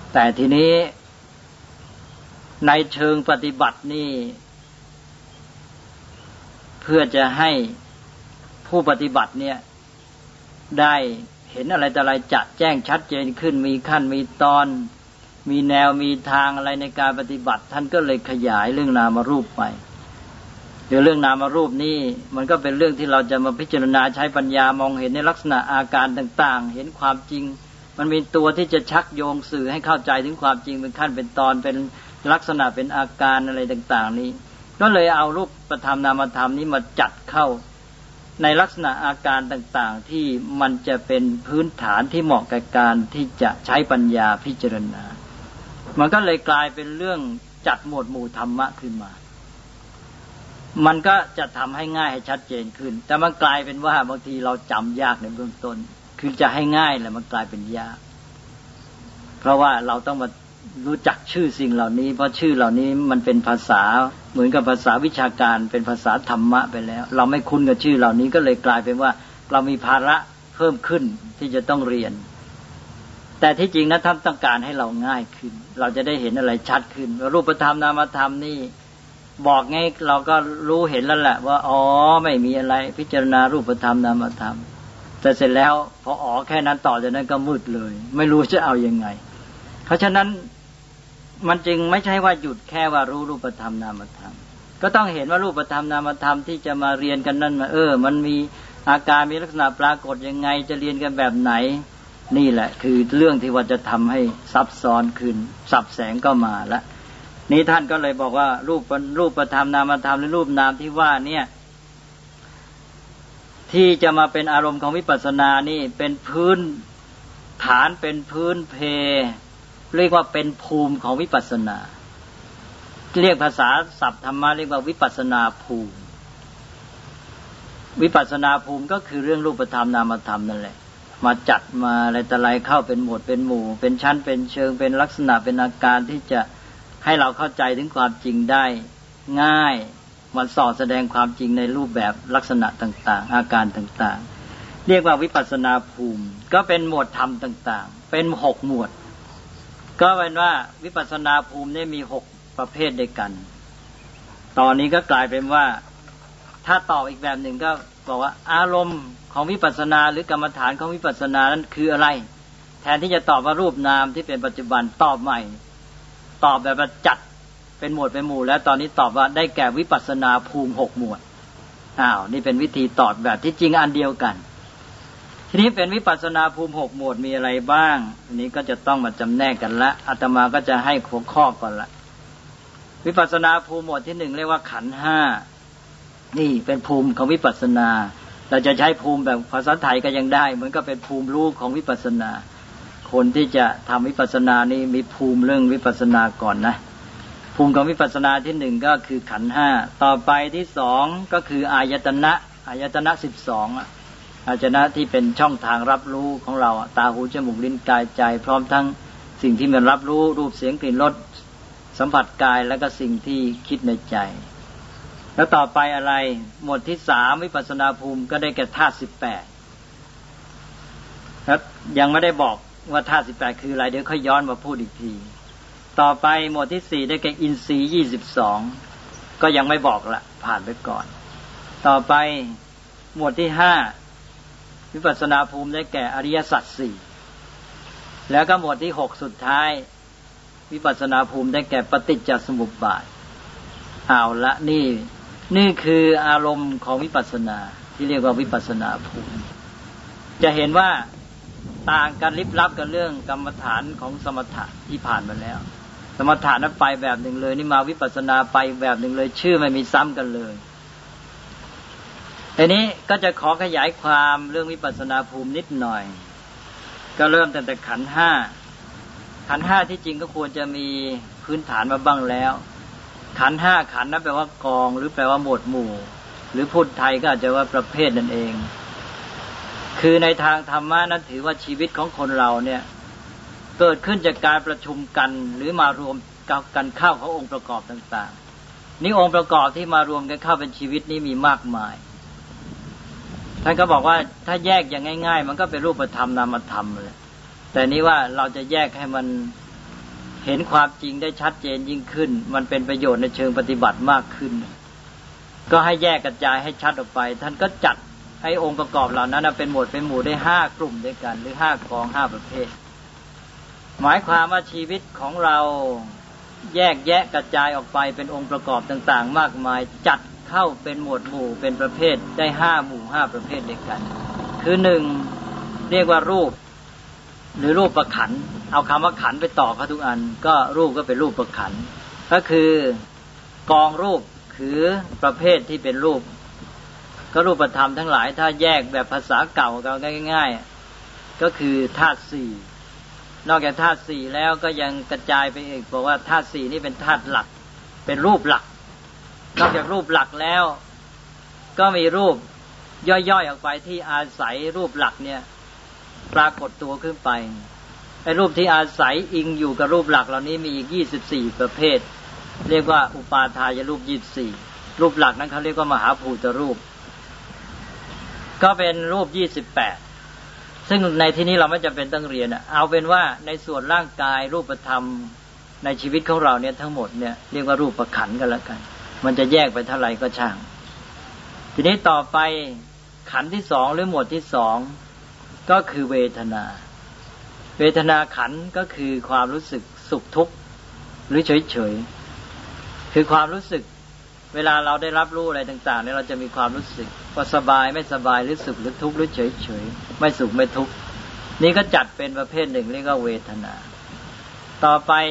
แต่ทีนี้ในเชิงปฏิบัตินี่เพื่อจะให้ผู้ปฏิบัติเนี่ยได้เห็นอะไรแต่อะไรจะแจ้งชัดเจนขึ้นมีขั้นมีตอนมีแนวมีทางอะไรในการปฏิบัติท่านก็เลยขยายเรื่องนามรูปไปเรื่องนามรูปนี่มันก็เป็นเรื่องที่เราจะมาพิจารณาใช้ปัญญามองเห็นในลักษณะอาการต่างๆเห็นความจริงมันมีตัวที่จะชักโยงสื่อให้เข้าใจถึงความจริงเป็นขั้นเป็นตอนเป็นลักษณะเป็นอาการอะไรต่างๆนี้ก็เลยเอารูปธรรมนามธรรมนี้มาจัดเข้าในลักษณะอาการต่างๆที่มันจะเป็นพื้นฐานที่เหมาะกับการที่จะใช้ปัญญาพิจารณามันก็เลยกลายเป็นเรื่องจัดหมวดหมู่ธรรมะขึ้นมามันก็จะทำให้ง่ายให้ชัดเจนขึ้นแต่มันกลายเป็นว่าบางทีเราจำยากในเบื้องต้นคือจะให้ง่ายแหละมันกลายเป็นยากเพราะว่าเราต้องมารู้จักชื่อสิ่งเหล่านี้เพราะชื่อเหล่านี้มันเป็นภาษาเหมือนกับภาษาวิชาการเป็นภาษาธรรมะไปแล้วเราไม่คุ้นกับชื่อเหล่านี้ก็เลยกลายเป็นว่าเรามีภาระเพิ่มขึ้นที่จะต้องเรียนแต่ที่จริงนะท่านต้องการให้เราง่ายขึ้นเราจะได้เห็นอะไรชัดขึ้นว่ารูปธรรมนามธรรมนี่บอกไงเราก็รู้เห็นแล้วแหละว่าอ๋อไม่มีอะไรพิจารณารูปธรรมนามธรรมแต่เสร็จแล้วพออ๋อแค่นั้นต่อจากนั้นก็มืดเลยไม่รู้จะเอายังไงเพราะฉะนั้นมันจึงไม่ใช่ว่าหยุดแค่ว่ารู้รูปธรรมนามธรรมก็ต้องเห็นว่ารูปธรรมนามธรรมที่จะมาเรียนกันนั่นมันมีอาการมีลักษณะปรากฏยังไงจะเรียนกันแบบไหนนี่แหละคือเรื่องที่ว่าจะทำให้ซับซ้อนขึ้นสับแสงก็มาแล้วนี้ท่านก็เลยบอกว่ารูปธรรมนามธรรมหรือรูปนามที่ว่าเนี่ยที่จะมาเป็นอารมณ์ของวิปัสสนานี่เป็นพื้นฐานเป็นพื้นเพเรียกว่าเป็นภูมิของวิปัสสนาเรียกภาษาศัพท์ธรรมะเรียกว่าวิปัสสนาภูมิวิปัสสนาภูมิก็คือเรื่องรูปธรรมนามธรรมนั่นแหละมาจัดมาอะไรต่ออะไรเข้าเป็นหมวดเป็นหมู่เป็นชั้นเป็นเชิงเป็นลักษณะเป็นอาการที่จะให้เราเข้าใจถึงความจริงได้ง่ายมันสอดแสดงความจริงในรูปแบบลักษณะต่างๆอาการต่างๆเรียกว่าวิปัสสนาภูมิก็เป็นหมวดธรรมต่างๆเป็น6หมวดก็เป็นว่าวิปัสสนาภูมินี่มี6ประเภทด้วยกันตอนนี้ก็กลายเป็นว่าถ้าตอบอีกแบบหนึ่งก็บอกว่าอารมณ์ของวิปัสสนาหรือกรรมฐานของวิปัสสนานั้นคืออะไรแทนที่จะตอบว่ารูปนามที่เป็นปัจจุบันตอบใหม่ตอบแบบจัดเป็นหมวดเป็นหมู่แล้วตอนนี้ตอบว่าได้แก่วิปัสสนาภูมิ6หมวดนี่เป็นวิธีตอบแบบที่จริงอันเดียวกันทีนี้เป็นวิปัสสนาภูมิ6หมวดมีอะไรบ้างอันนี้ก็จะต้องมาจำแนกกันละอาตมาก็จะให้หัวข้อก่อนละวิปัสสนาภูมิหมวดที่1เรียกว่าขันธ์5นี่เป็นภูมิของวิปัสสนาเราจะใช้ภูมิแบบภาษาไทยก็ยังได้เหมือนก็เป็นภูมิรู้ของวิปัสสนาคนที่จะทำวิปัสสนานี่มีภูมิเรื่องวิปัสสนาก่อนนะภูมิของวิปัสสนาที่1ก็คือขันธ์5ต่อไปที่2ก็คืออายตนะ12อายตนะที่เป็นช่องทางรับรู้ของเราตาหูจมูกลิ้นกายใจพร้อมทั้งสิ่งที่มันรับรู้รูปเสียงกลิ่นรสสัมผัสกายแล้วก็สิ่งที่คิดในใจแล้วต่อไปอะไรหมวดที่3วิปัสสนาภูมิก็ได้แก่ธาตุ18ครับยังไม่ได้บอกว่าธาตุ18คืออะไรเดี๋ยวค่อยย้อนมาพูดอีกทีต่อไปหมวดที่4ได้แก่อินทรีย์22ก็ยังไม่บอกละผ่านไปก่อนต่อไปหมวดที่5วิปัสสนาภูมิได้แก่อริยสัจ4แล้วก็หมวดที่6สุดท้ายวิปัสสนาภูมิได้แก่ปฏิจจสมุปบาทเอาละนี่คืออารมณ์ของวิปัสสนาที่เรียกว่าวิปัสสนาภูมิจะเห็นว่าต่างกันลิบลับกับเรื่องกรรมฐานของสมถะที่ผ่านมาแล้วสมถะนั้นไปแบบหนึ่งเลยนี่มาวิปัสสนาไปแบบหนึ่งเลยชื่อไม่มีซ้ำกันเลยทีนี้ก็จะขอขยายความเรื่องวิปัสสนาภูมินิดหน่อยก็เริ่มตั้งแต่ขันธ์5ที่จริงก็ควรจะมีพื้นฐานมาบ้างแล้วขันธ์5ขันธ์นั้นแปลว่ากองหรือแปลว่าหมวดหมู่หรือพูดไทยก็อาจจะว่าประเภทนั่นเองคือในทางธรรมะนั้นถือว่าชีวิตของคนเราเนี่ยเกิดขึ้นจากการประชุมกันหรือมารวมกันเข้าขององค์ประกอบต่างๆนี่องค์ประกอบที่มารวมกันเข้าเป็นชีวิตนี้มีมากมายท่านก็บอกว่าถ้าแยกอย่างง่ายๆมันก็เป็นรูปธรรมนามธรรมเลยแต่นี้ว่าเราจะแยกให้มันเห็นความจริงได้ชัดเจนยิ่งขึ้นมันเป็นประโยชน์ในเชิงปฏิบัติมากขึ้นก็ให้แยกกระจายให้ชัดออกไปท่านก็จัดให้องค์ประกอบเหล่านั้นเป็นหมวดเป็นหมู่ได้5กลุ่มด้วยกันหรือ5กอง5ประเภทหมายความว่าชีวิตของเราแยกแยะกระจายออกไปเป็นองค์ประกอบต่างๆมากมายจัดเข้าเป็นหมวดหมู่เป็นประเภทได้5หมู่5ประเภทด้วยกันคือ1เรียกว่ารูปหรือรูปประขันเอาคำว่าขันไปต่อเขาทุกอันก็รูปก็เป็นรูปประขันก็คือกองรูปคือประเภทที่เป็นรูปก็รูปธรรมทั้งหลายถ้าแยกแบบภาษาเก่าก็ง่ายๆก็คือธาตุ4นอกจากธาตุ4แล้วก็ยังกระจายไปอีกบอกว่าธาตุ4นี่เป็นธาตุหลักเป็นรูปหลักนอกจากรูปหลักแล้วก็มีรูปย่อยๆออกไปที่อาศัยรูปหลักเนี่ยปรากฏตัวขึ้นไปไอ้รูปที่อาศัยอิงอยู่กับรูปหลักเหล่านี้มีอีก24ประเภทเรียกว่าอุปาทายรูป24รูปหลักนั้นเขาเรียกว่ามหาภูตรูปก็เป็นรูป28ซึ่งในที่นี้เราไม่จำเป็นต้องเรียนเอาเป็นว่าในส่วนร่างกายรูปธรรมในชีวิตของเราเนี่ยทั้งหมดเนี่ยเรียกว่ารูปขันธ์กันแล้วกันมันจะแยกไปเท่าไหร่ก็ช่างทีนี้ต่อไปขันธ์ที่2หรือหมวดที่2ก็คือเวทนาเวทนาขันธ์ก็คือความรู้สึกสุขทุกข์หรือเฉยๆคือความรู้สึกเวลาเราได้รับรู้อะไรต่างๆเนี่ยเราจะมีความรู้สึกว่าสบายไม่สบายหรือสุขหรือทุกข์หรือเฉยๆไม่สุขไม่ทุกข์นี่ก็จัดเป็นประเภทหนึ่งเรียกว่าเวทนาต่อ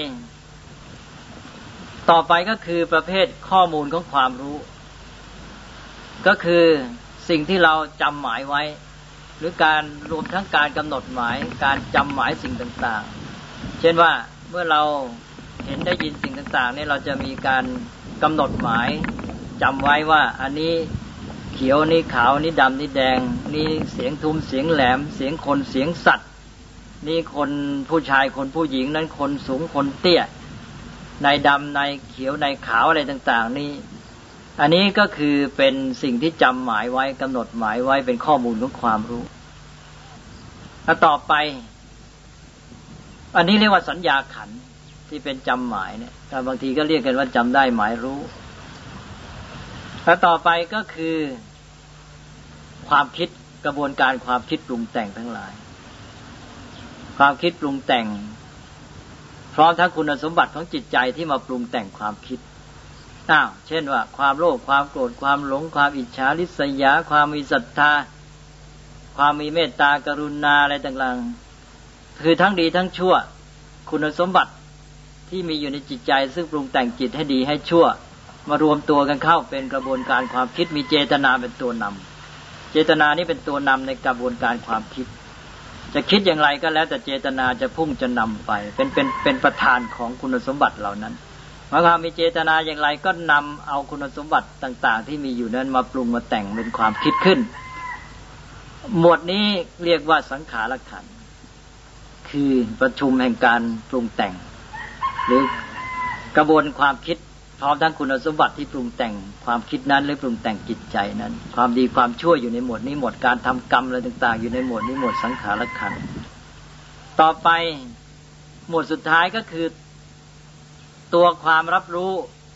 ไปก็คือประเภทข้อมูลของความรู้ก็คือสิ่งที่เราจำหมายไว้หรือการรวมทั้งการกำหนดหมายการจำหมายสิ่งต่างๆเช่นว่าเมื่อเราเห็นได้ยินสิ่งต่างๆเนี่ยเราจะมีการกำหนดหมายจำไว้ว่าอันนี้เขียวนี่ขาวนี่ดำนี่แดงนี่เสียงทุ้มเสียงแหลมเสียงคนเสียงสัตว์นี่คนผู้ชายคนผู้หญิงนั้นคนสูงคนเตี้ยในดำในเขียวในขาวอะไรต่างๆนี่อันนี้ก็คือเป็นสิ่งที่จำหมายไว้กำหนดหมายไว้เป็นข้อมูลของความรู้แล้วต่อไปอันนี้เรียกว่าสัญญาขันธ์ที่เป็นจำหมายเนี่ยแต่บางทีก็เรียกกันว่าจำได้หมายรู้แล้วต่อไปก็คือความคิดกระบวนการความคิดปรุงแต่งทั้งหลายความคิดปรุงแต่งพร้อมทั้งคุณสมบัติของจิตใจที่มาปรุงแต่งความคิดเช่นว่าความโลภความโกรธความหลงความอิจฉาริษยาความมีศรัทธาความมีเมตตากรุณาอะไรต่างๆคือทั้งดีทั้งชั่วคุณสมบัติที่มีอยู่ในจิตใจซึ่งปรุงแต่งจิตให้ดีให้ชั่วมารวมตัวกันเข้าเป็นกระบวนการความคิดมีเจตนาเป็นตัวนำเจตนานี้เป็นตัวนำในกระบวนการความคิดจะคิดอย่างไรก็แล้วแต่เจตนาจะพุ่งจะนำไปเป็นประธานของคุณสมบัติเหล่านั้นเมื่อมีเจตนาอย่างไรก็นำเอาคุณสมบัติต่างๆที่มีอยู่นั้นมาปรุงมาแต่งเป็นความคิดขึ้นหมวดนี้เรียกว่าสังขารขันธ์คือประชุมแห่งการปรุงแต่งหรือกระบวนความคิดพร้อมทั้งคุณสมบัติที่ปรุงแต่งความคิดนั้นหรือปรุงแต่งจิตใจนั้นความดีความชั่วอยู่ในหมวดนี้หมวดการทำกรรมอะไรต่างๆอยู่ในหมวดนี้หมวดสังขารขันธ์ต่อไปหมวดสุดท้ายก็คือตัวความรับรู้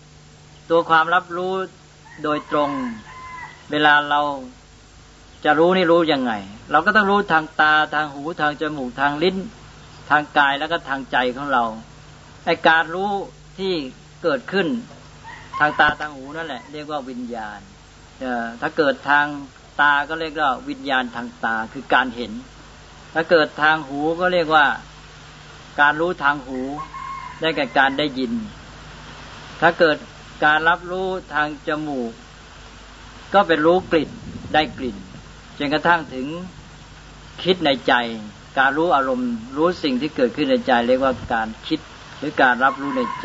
โดยตรงเวลาเราจะรู้นี่รู้ยังไงเราก็ต้องรู้ทางตาทางหูทางจมูกทางลิ้นทางกายแล้วก็ทางใจของเราไอ้การรู้ที่เกิดขึ้นทางตาทางหูนั่นแหละเรียกว่าวิญญาณถ้าเกิดทางตาก็เรียกว่าวิญญาณทางตาคือการเห็นถ้าเกิดทางหูก็เรียกว่าการรู้ทางหูได้แก่การได้ยินถ้าเกิดการรับรู้ทางจมูกก็เป็นรู้กลิ่นได้กลิ่นจนกระทั่งถึงคิดในใจการรู้อารมณ์รู้สิ่งที่เกิดขึ้นในใจเรียกว่าการคิดหรือการรับรู้ในใจ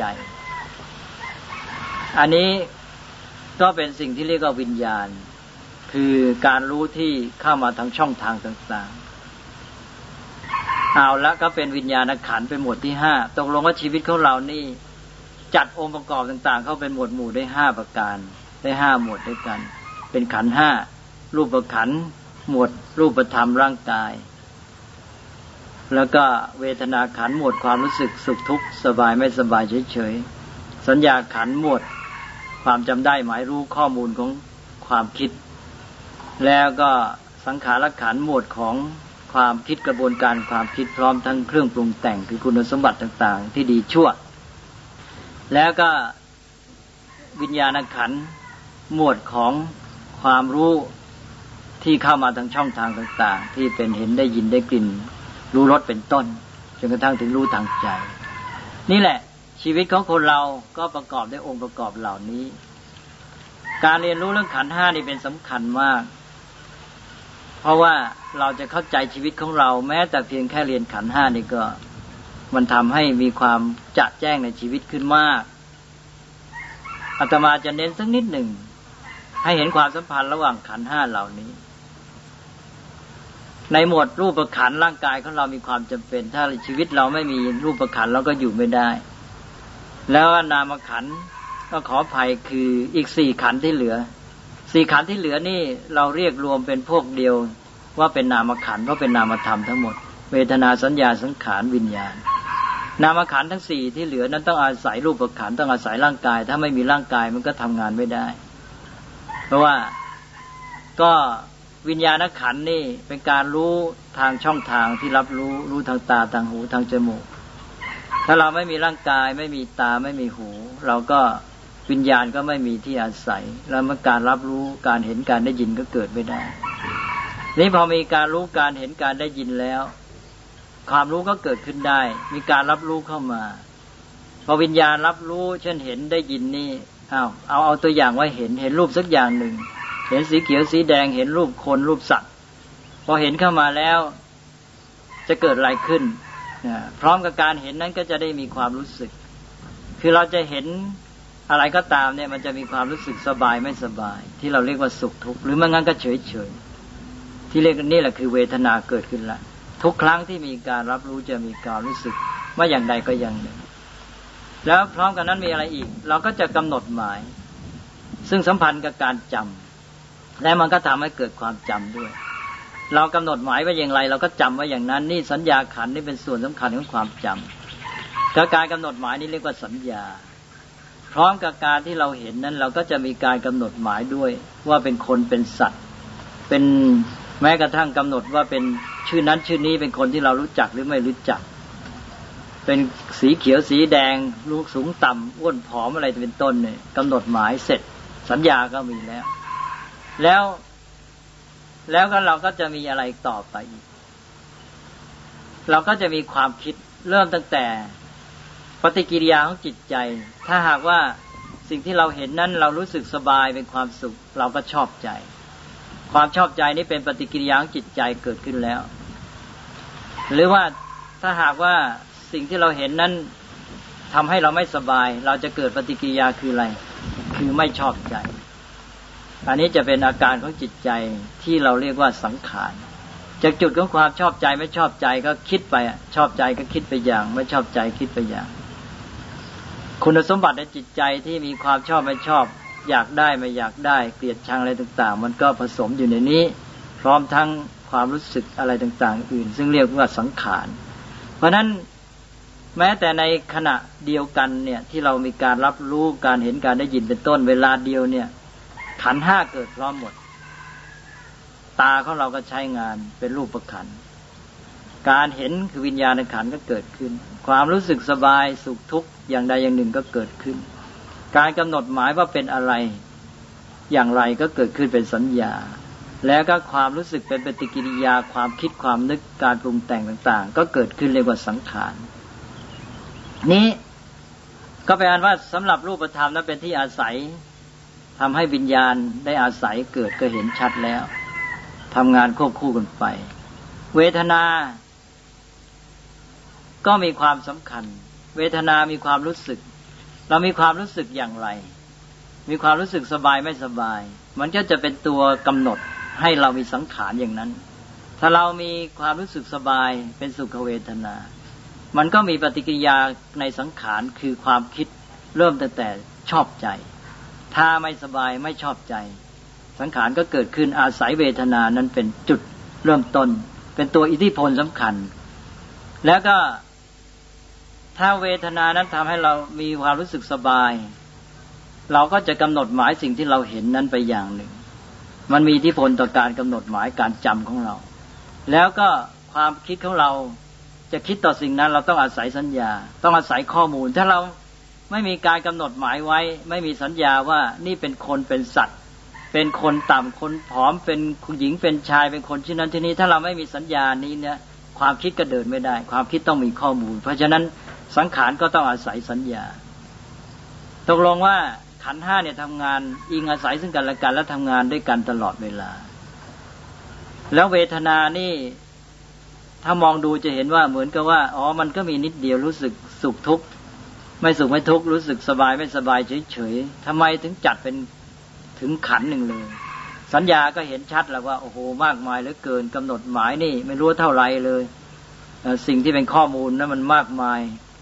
อันนี้ก็เป็นสิ่งที่เรียกว่าวิญญาณคือการรู้ที่เข้ามาทางช่องทางต่างๆเอาละก็เป็นวิญญาณขันธ์เป็นหมวดที่5ตกลงว่าชีวิตของเรานี่จัดองค์ประกอบต่างๆเข้าเป็นหมวดหมู่ได้5ประการได้5หมวดด้วยกันเป็นขันธ์5รูปขันธ์หมวดรูปธรรมร่างกายแล้วก็เวทนาขันธ์หมวดความรู้สึกสุขทุกข์สบายไม่สบายเฉยๆสัญญาขันธ์หมวดความจำได้หมายรู้ข้อมูลของความคิดแล้วก็สังขารขันธ์หมวดของความคิดกระบวนการความคิดพร้อมทั้งเครื่องปรุงแต่งคือคุณสมบัติต่างๆที่ดีชั่วแล้วก็วิญญาณขันธ์หมวดของความรู้ที่เข้ามาทางช่องทางต่างๆที่เป็นเห็นได้ยินได้กลิ่นรู้รสเป็นต้นจนกระทั่งถึงรู้ทางใจนี่แหละชีวิตของคนเราก็ประกอบด้วยองค์ประกอบเหล่านี้การเรียนรู้เรื่องขันธ์ห้านี่เป็นสำคัญมากเพราะว่าเราจะเข้าใจชีวิตของเราแม้แต่เพียงแค่เรียนขันธ์ห้านี่ก็มันทำให้มีความจะแจ้งในชีวิตขึ้นมากอาตมาจะเน้นสักนิดหนึ่งให้เห็นความสัมพันธ์ระหว่างขันธ์ห้าเหล่านี้ในหมวดรูปขันธ์ร่างกายของเรามีความจำเป็นถ้าชีวิตเราไม่มีรูปขันธ์เราก็อยู่ไม่ได้แล้วนามขันธ์ก็ขออภัยคืออีก4ขันธ์ที่เหลือ4ขันธ์ที่เหลือนี่เราเรียกรวมเป็นพวกเดียวว่าเป็นนามขันธ์เพราะเป็นนามธรรมทั้งหมดเวทนาสัญญาสังขารวิญญาณนามขันธ์ทั้ง4ที่เหลือนั้นต้องอาศัยรูปขันธ์ต้องอาศัยร่างกายถ้าไม่มีร่างกายมันก็ทำงานไม่ได้เพราะว่าก็วิญญาณขันธ์นี่เป็นการรู้ทางช่องทางที่รับรู้ทางตาทางหูทางจมูกถ้าเราไม่มีร่างกายไม่มีตาไม่มีหูเราก็วิญญาณก็ไม่มีที่อาศัยแล้วมันการรับรู้การเห็นการได้ยินก็เกิดไม่ได้นี่พอมีการรู้การเห็นการได้ยินแล้วความรู้ก็เกิดขึ้นได้มีการรับรู้เข้ามาพอวิญญาณรับรู้เช่นเห็นได้ยินนี่เอาตัวอย่างว่าเห็นรูปสักอย่างหนึ่งเห็นสีเขียวสีแดงเห็นรูปคนรูปสัตว์พอเห็นเข้ามาแล้วจะเกิดอะไรขึ้นพร้อมกับการเห็นนั้นก็จะได้มีความรู้สึกคือเราจะเห็นอะไรก็ตามเนี่ยมันจะมีความรู้สึกสบายไม่สบายที่เราเรียกว่าสุขทุกข์หรือไม่งั้นก็เฉยๆที่เรียกนี่แหละคือเวทนาเกิดขึ้นละทุกครั้งที่มีการรับรู้จะมีความรู้สึกว่าอย่างใดก็อย่างหนึ่งแล้วพร้อมกันนั้นมีอะไรอีกเราก็จะกำหนดหมายซึ่งสัมพันธ์กับการจำและมันก็ทำให้เกิดความจำด้วยเรากำหนดหมายไว้อย่างไรเราก็จำไว้อย่างนั้นนี่สัญญาขันธ์นี่เป็นส่วนสำคัญของความจำการกำหนดหมายนี่เรียกว่าสัญญาพร้อมกับการที่เราเห็นนั้นเราก็จะมีการกำหนดหมายด้วยว่าเป็นคนเป็นสัตว์เป็นแม้กระทั่งกำหนดว่าเป็นชื่อนั้นชื่อนี้เป็นคนที่เรารู้จักหรือไม่รู้จักเป็นสีเขียวสีแดงลูกสูงต่ำอ้วนผอมอะไรเป็นต้นเนี่ยกำหนดหมายเสร็จสัญญาก็มีแล้วก็เราก็จะมีอะไรต่อไปอีกเราก็จะมีความคิดเริ่มตั้งแต่ปฏิกิริยาของจิตใจถ้าหากว่าสิ่งที่เราเห็นนั้นเรารู้สึกสบายเป็นความสุขเราก็ชอบใจความชอบใจนี้เป็นปฏิกิริยาของจิตใจเกิดขึ้นแล้วหรือว่าถ้าหากว่าสิ่งที่เราเห็นนั้นทำให้เราไม่สบายเราจะเกิดปฏิกิริยาคืออะไรคือไม่ชอบใจอันนี้จะเป็นอาการของจิตใจที่เราเรียกว่าสังขารจากจุดของความชอบใจไม่ชอบใจก็คิดไปชอบใจก็คิดไปอย่างไม่ชอบใจคิดไปอย่างคุณสมบัติในจิตใจที่มีความชอบไม่ชอบอยากได้ไม่อยากได้เกลียดชังอะไรต่างๆมันก็ผสมอยู่ในนี้พร้อมทั้งความรู้สึกอะไรต่างๆอื่นซึ่งเรียกว่าสังขารเพราะนั้นแม้แต่ในขณะเดียวกันเนี่ยที่เรามีการรับรู้การเห็นการได้ยินเป็นต้นเวลาเดียวเนี่ยขันธ์ห้าเกิดพร้อมหมดตาของเราก็ใช้งานเป็นรูปขันธ์การเห็นคือวิญญาณขันธ์ก็เกิดขึ้นความรู้สึกสบายสุขทุกข์อย่างใดอย่างหนึ่งก็เกิดขึ้นการกำหนดหมายว่าเป็นอะไรอย่างไรก็เกิดขึ้นเป็นสัญญาแล้วก็ความรู้สึกเป็นปฏิกิริยาความคิดความนึกการปรุงแต่งต่างๆก็เกิดขึ้นเรียกว่าสังขารนี้ก็แปลว่าสำหรับรูปธรรมนั้นเป็นที่อาศัยทำให้วิญญาณได้อาศัยเกิดก็เห็นชัดแล้วทำงานควบคู่กันไปเวทนาก็มีความสำคัญเวทนามีความรู้สึกเรามีความรู้สึกอย่างไรมีความรู้สึกสบายไม่สบายมันก็จะเป็นตัวกำหนดให้เรามีสังขารอย่างนั้นถ้าเรามีความรู้สึกสบายเป็นสุขเวทนามันก็มีปฏิกิริยาในสังขารคือความคิดเริ่มตั้งแต่ชอบใจถ้าไม่สบายไม่ชอบใจสังขารก็เกิดขึ้นอาศัยเวทนานั้นเป็นจุดเริ่มต้นเป็นตัวอิทธิพลสำคัญแล้วก็ถ้าเวทนานั้นทำให้เรามีความรู้สึกสบายเราก็จะกำหนดหมายสิ่งที่เราเห็นนั้นไปอย่างหนึ่งมันมีอิทธิพลต่อการกำหนดหมายการจำของเราแล้วก็ความคิดของเราจะคิดต่อสิ่งนั้นเราต้องอาศัยสัญญาต้องอาศัยข้อมูลถ้าเราไม่มีการกำหนดหมายไว้ไม่มีสัญญาว่านี่เป็นคนเป็นสัตว์เป็นคนต่ำคนผอมเป็นผู้หญิงเป็นชายเป็นคนที่นั้นที่นี้ถ้าเราไม่มีสัญญานี้เนี่ยความคิดก็เดินไม่ได้ความคิดต้องมีข้อมูลเพราะฉะนั้นสังขารก็ต้องอาศัยสัญญาตกลงว่าขันธ์5เนี่ยทำงานอิงอาศัยซึ่งกันและกันและทำงานด้วยกันตลอดเวลาแล้วเวทนานี่ถ้ามองดูจะเห็นว่าเหมือนกับว่าอ๋อมันก็มีนิดเดียวรู้สึกสุขทุกข์ไม่สุขไม่ทุกข์รู้สึกสบายไม่สบายเฉยๆทำไมถึงจัดเป็นถึงขันธ์หนึ่งเลยสัญญาก็เห็นชัดแล้วว่าโอ้โหมากมายเหลือเกินกำหนดหมายนี่ไม่รู้เท่าไรเลยสิ่งที่เป็นข้อมูลนั้นมันมากมาย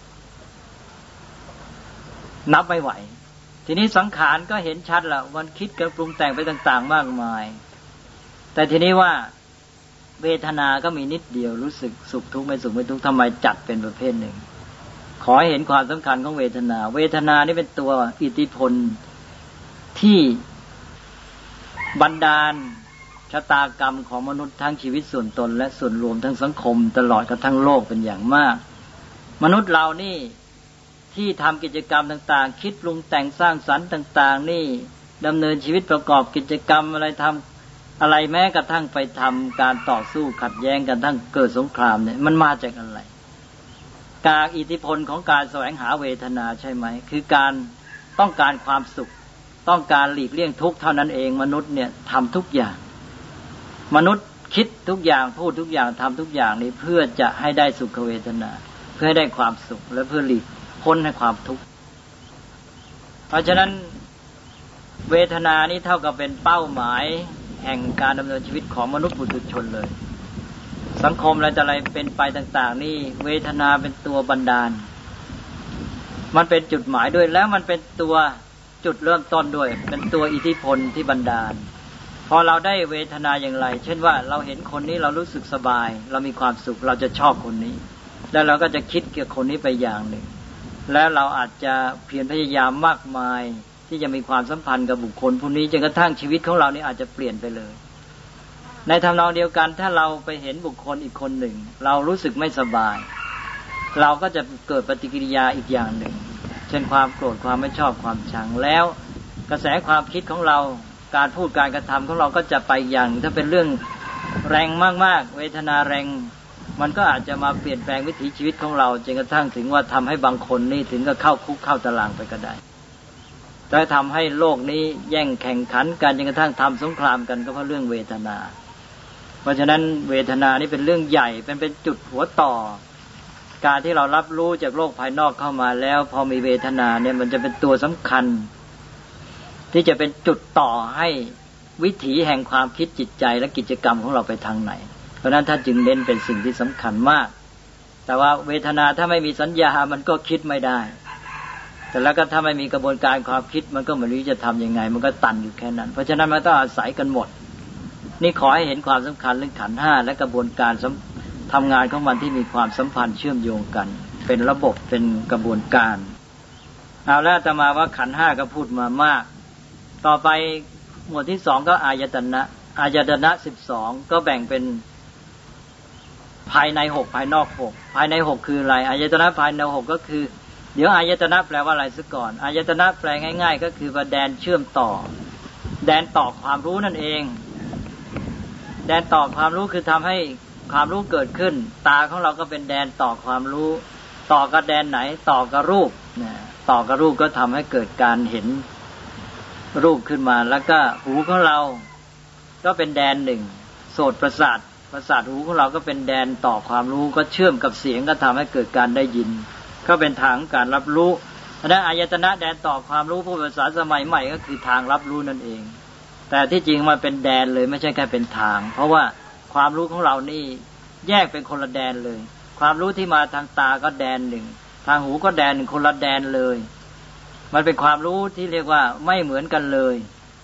นับไม่ไหวทีนี้สังขารก็เห็นชัดแล้วมันคิดกันปรุงแต่งไปต่างๆมากมายแต่ทีนี้ว่าเวทนาก็มีนิดเดียวรู้สึกสุขทุกข์ไม่สุขไม่ทุกข์ทำไมจัดเป็นประเภทหนึ่งขอให้เห็นความสำคัญของเวทนาเวทนานี่เป็นตัวอิทธิพลที่บันดาลชะตากรรมของมนุษย์ทั้งชีวิตส่วนตนและส่วนรวมทั้งสังคมตลอดกระทั่งโลกเป็นอย่างมากมนุษย์เรานี่ที่ทำกิจกรรมต่างๆคิดปรุงแต่งสร้างสรรค์ต่างๆนี่ดำเนินชีวิตประกอบกิจกรรมอะไรทำอะไรแม้กระทั่งไปทำการต่อสู้ขัดแย้งกันทั้งเกิดสงครามเนี่ยมันมาจากอะไรการอิทธิพลของการแสวงหาเวทนาใช่ไหมคือการต้องการความสุขต้องการหลีกเลี่ยงทุกข์เท่านั้นเองมนุษย์เนี่ยทำทุกอย่างมนุษย์คิดทุกอย่างพูดทุกอย่างทำทุกอย่างนี้เพื่อจะให้ได้สุขเวทนาเพื่อให้ได้ความสุขและเพื่อหลีกพ้นให้ความทุกข์เพราะฉะนั้นเวทนานี้เท่ากับเป็นเป้าหมายแห่งการดำเนินชีวิตของมนุษย์ปุถุชนเลยสังคมอะไรแต่อะไรเป็นไปต่างๆนี่เวทนาเป็นตัวบันดาลมันเป็นจุดหมายด้วยแล้วมันเป็นตัวจุดเริ่มต้นด้วยเป็นตัวอิทธิพลที่บันดาลพอเราได้เวทนาอย่างไรเช่นว่าเราเห็นคนนี้เรารู้สึกสบายเรามีความสุขเราจะชอบคนนี้แล้วเราก็จะคิดเกี่ยวกับคนนี้ไปอย่างหนึ่งแล้วเราอาจจะเพียรพยายามมากมายที่จะมีความสัมพันธ์กับบุคคลผู้นี้จนกระทั่งชีวิตของเรานี่อาจจะเปลี่ยนไปเลยในทำนองเดียวกันถ้าเราไปเห็นบุคคลอีกคนหนึ่งเรารู้สึกไม่สบายเราก็จะเกิดปฏิกิริยาอีกอย่างหนึ่งเช่นความโกรธความไม่ชอบความชังแล้วกระแสความคิดของเราการพูดการกระทำของเราก็จะไปอย่างถ้าเป็นเรื่องแรงมากๆเวทนาแรงมันก็อาจจะมาเปลี่ยนแปลงวิถีชีวิตของเราจนกระทั่งถึงว่าทำให้บางคนนี่ถึงกับเข้าคุกเข้าตารางไปก็ได้แต่ทำให้โลกนี้แย่งแข่งขันกันจนกระทั่งทำสงครามกันก็เพราะเรื่องเวทนาเพราะฉะนั้นเวทนานี่เป็นเรื่องใหญ่เป็นจุดหัวต่อการที่เรารับรู้จากโลกภายนอกเข้ามาแล้วพอมีเวทนาเนี่ยมันจะเป็นตัวสำคัญที่จะเป็นจุดต่อให้วิถีแห่งความคิดจิตใจและกิจกรรมของเราไปทางไหนเพราะนั้นท่านจึงเน้นเป็นสิ่งที่สำคัญมากแต่ว่าเวทนาถ้าไม่มีสัญญามันก็คิดไม่ได้แต่แล้วก็ถ้าไม่มีกระบวนการความคิดมันก็ไม่รู้จะทำยังไงมันก็ตันอยู่แค่นั้นเพราะฉะนั้นมันต้องอาศัยกันหมดนี่ขอให้เห็นความสำคัญเรื่องขันธ์5และกระบวนการทำงานของมันที่มีความสัมพันธ์เชื่อมโยงกันเป็นระบบเป็นกระบวนการเอาแล้วอาตมาว่าขันธ์5ก็พูดมามากต่อไปหมวดที่2ก็อายตนะอายตนะ12ก็แบ่งเป็นภายใน6ภายนอก6ภายใน6คืออะไรอายตนะภายใน6ก็คือเดี๋ยวอายตนะแปลว่าอะไรซะก่อนอายตนะแปลง่ายๆก็คือว่าแดนเชื่อมต่อแดนต่อความรู้นั่นเองแดนต่อความรู้คือทำให้ความรู้เกิดขึ้นตาของเราก็เป็นแดนต่อความรู้ต่อกับแดนไหนต่อกับรูปต่อกับรูปก็ทำให้เกิดการเห็นรูปขึ้นมาแล้วก็หูของเราก็เป็นแดนหนึ่งโสตประสาทหูของเราก็เป็นแดนต่อความรู้ก็เชื่อมกับเสียงก็ทำให้เกิดการได้ยินก็เป็นทางการรับรู้ดังนั้นอายตนะแดนต่อความรู้ผู้ภาษาสมัยใหม่ก็คือทางรับรู้นั่นเองแต่ที่จริงมันเป็นแดนเลยไม่ใช่แค่เป็นทางเพราะว่าความรู้ของเรานี่แยกเป็นคนละแดนเลยความรู้ที่มาทางตาก็แดนหนึ่งทางหูก็แดนหนึ่งคนละแดนเลยมันเป็นความรู้ที่เรียกว่าไม่เหมือนกันเลย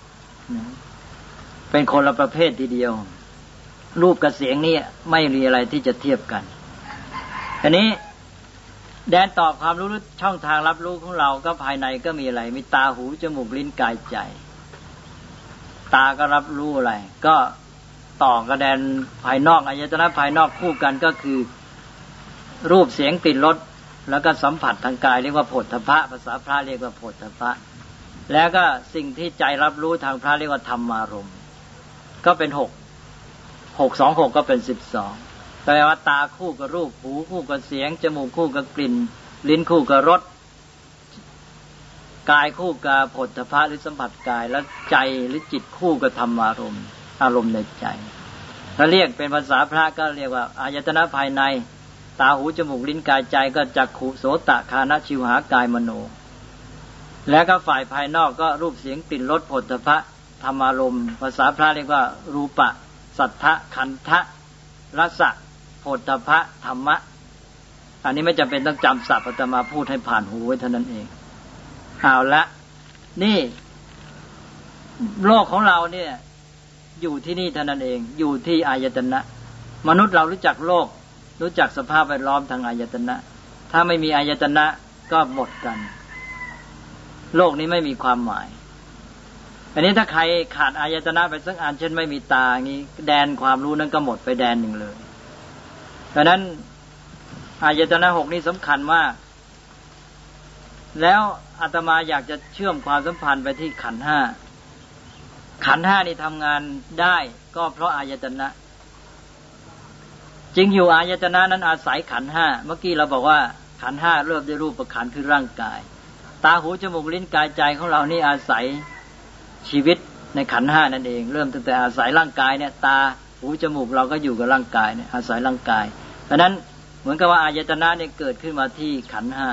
เป็นคนละประเภททีเดียวรูปกับเสียงนี่ไม่มีอะไรที่จะเทียบกันอันนี้แดนตอบความรู้ช่องทางรับรู้ของเราก็ภายในก็มีอะไรมีตาหูจมูกลิ้นกายใจตาก็รับรู้อะไรก็ต่อกับแดนภายนอกอายตนะภายนอกคู่กันก็คือรูปเสียงกลิ่นรสแล้วก็สัมผัสทางกายเรียกว่าโผฏฐัพพะภาษาพระเรียกว่าโผฏฐัพพะแล้วก็สิ่งที่ใจรับรู้ทางพระเรียกว่าธรรมารมณ์ก็เป็น6 2 6ก็เป็น12แปลว่าตาคู่กับรูปหูคู่กับเสียงจมูกคู่กับกลิ่นลิ้นคู่กับรสกายคู่กับโผฏฐัพพะหรือสัมผัสกายและใจหรือจิตคู่กับธรรมารมณ์อารมณ์ในใจถ้าเรียกเป็นภาษาพระก็เรียกว่าอายตนะภายในตาหูจมูกลิ้นกายใจก็จักขุโสตคานะชิวหากายมโนแล้วก็ฝ่ายภายนอกก็รูปเสียงกลิ่นรสโผฏฐัพพะธรรมารมณ์ภาษาพระเรียกว่ารูปะสัทธะขันธะรสะโผฏฐัพพะธรรมะอันนี้ไม่จำเป็นต้องจำศัพท์อาตมาพูดให้ผ่านหูไว้เท่านั้นเองเอาละนี่โลกของเราเนี่ยอยู่ที่นี่เท่านั้นเองอยู่ที่อายตนะมนุษย์เรารู้จักโลกรู้จักสภาพแวดล้อมทางอายตนะถ้าไม่มีอายตนะก็หมดกันโลกนี้ไม่มีความหมายอันนี้ถ้าใครขาดอายตนะไปสักอันเช่นไม่มีตาอย่างนี้แดนความรู้นั้นก็หมดไปแดนหนึ่งเลยดังนั้นอายตนะ6นี้สำคัญมากแล้วอาตมาอยากจะเชื่อมความสัมพันธ์ไปที่ขันธ์5ขันธ์5นี่ทำงานได้ก็เพราะอายตนะจริงอยู่อายตนะนั้นอาศัยขันธ์5เมื่อกี้เราบอกว่าขันธ์5เริ่มด้วยรูปขันธ์คือร่างกายตาหูจมูกลิ้นกายใจของเรานี่อาศัยชีวิตในขันธ์5นั่นเองเริ่มตั้งแต่อาศัยร่างกายเนี่ยตาหูจมูกเราก็อยู่กับร่างกายเนี่ยอาศัยร่างกายเพราะนั้นเหมือนกับว่าอายตนะเนี่ยเกิดขึ้นมาที่ขันธ์5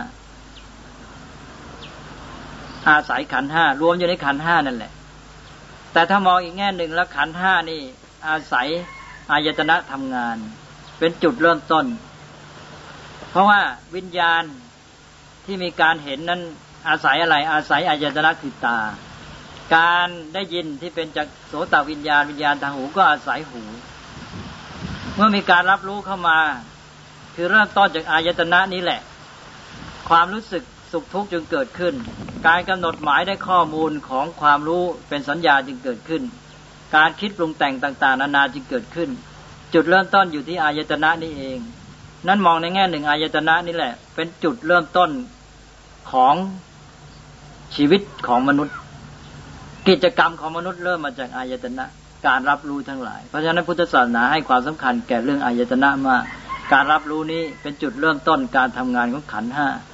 อาศัยขันธ์5รวมอยู่ในขันธ์5นั่นแหละแต่ถ้ามองอีกแง่หนึ่งแล้วขันธ์5นี่อาศัยอายตนะทำงานเป็นจุดเริ่มต้นเพราะว่าวิญญาณที่มีการเห็นนั้นอาศัยอะไรอาศัยอายตนะคือตาการได้ยินที่เป็นจากโสตวิญญาณวิญญาณทางหูก็อาศัยหูเมื่อมีการรับรู้เข้ามาคือเริ่มต้นจากอายตนะนี้แหละความรู้สึกสุขทุกข์จึงเกิดขึ้นการกำหนดหมายได้ข้อมูลของความรู้เป็นสัญญาจึงเกิดขึ้นการคิดปรุงแต่งต่างๆนานาจึงเกิดขึ้นจุดเริ่มต้นอยู่ที่อายตนะนี่เองนั้นมองในแง่หนึ่งอายตนะนี่แหละเป็นจุดเริ่มต้นของชีวิตของมนุษย์กิจกรรมของมนุษย์เริ่มมาจากอายตนะการรับรู้ทั้งหลายเพราะฉะนั้นพุทธศาสนาให้ความสำคัญแก่เรื่องอายตนะมากการรับรู้นี้เป็นจุดเริ่มต้นการทำงานของขันธ์